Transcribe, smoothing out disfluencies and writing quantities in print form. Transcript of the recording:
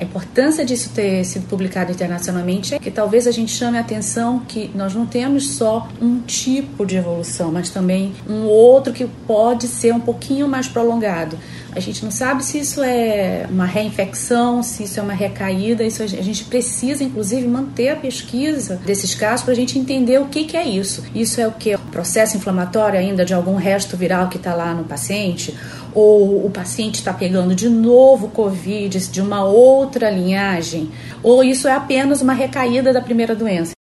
importância disso ter sido publicado internacionalmente é que talvez a gente chame a atenção que nós não temos só um tipo de evolução, mas também um outro que pode ser um pouquinho mais prolongado. A gente não sabe se isso é uma reinfecção, se isso é uma recaída. Isso a gente precisa, inclusive, manter a pesquisa desses casos para a gente entender o que é isso. Isso é o quê? O processo inflamatório ainda de algum resto viral que está lá no paciente? Ou o paciente está pegando de novo Covid de uma outra linhagem? Ou isso é apenas uma recaída da primeira doença?